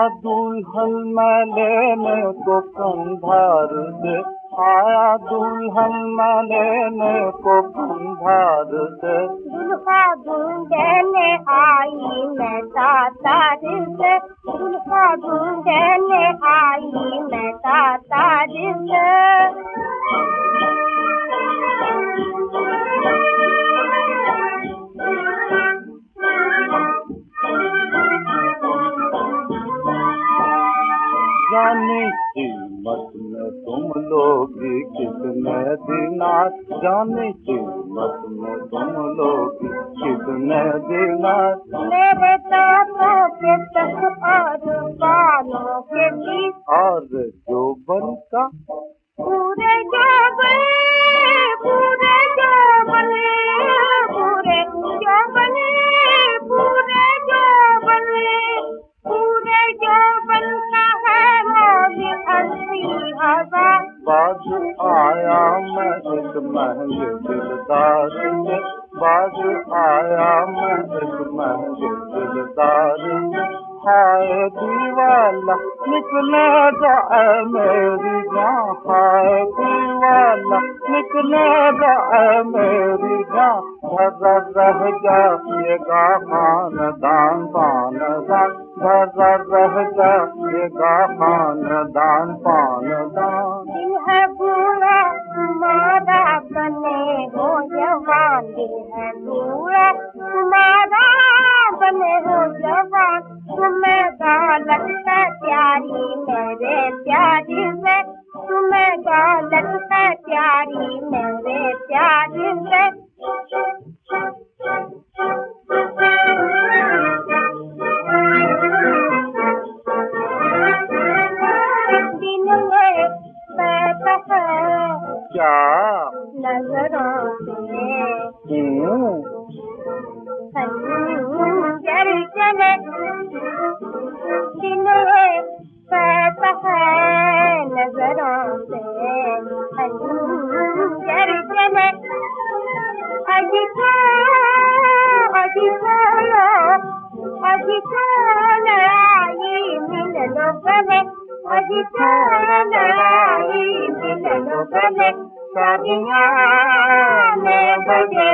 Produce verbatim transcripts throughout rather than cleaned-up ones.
दुल्हन मैं लेने को कंधार से, आया दुल्हन मैं लेने को कंधार से। दुल्हा ढूंढने आई मैं तातार से, दुल्हा ढूंढने आई मैं तातार से। जाने कीमत में तुम लोगी कितने दिनार, जाने कीमत में तुम लोगी कितने दिनार। मेरे दांतों के तक और बालों के बीच और जोबन का पूरे जोबन, पूरे जोबन, पूरे जोबन, पूरे जोबन, पूरे जोबन का है मोदी अस्सी हजार। बाज आया मैं इस महंगे दिलदार से, बाज आया मैं इस महंगे दिलदार से। हाय दीवाला निकलेगा ऐ मेरी जान, हाय दीवाला निकलेगा ऐ मेरी जान। धरा रह जाएगा खानदान खानदान, धरा रह जाएगा खानदान खानदान। दिल है बुरा तुम्हारा बने हो जवान, दिल है बुरा तुम्हारा बने हो जवान। तुम्हें गलत है प्यारी मेरे प्यारी से, तुम्हें गलत है प्यारी मेरे प्यारी से। दिन में पैदा है क्या नजरों से खंजर चले, दिन में पैदा है नजरों से खंजर चले। अजी तो अजी तो अजी तो लड़ाई मिल लो गले, अजी तो लड़ाई मिल लो गले। शादियाँ में बजे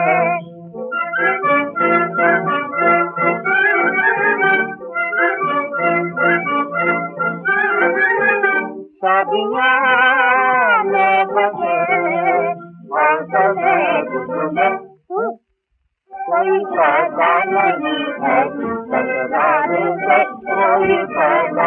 शादियाँ में बजे और सवेरे में कोई फायदा नहीं है तकरार से, कोई फायदा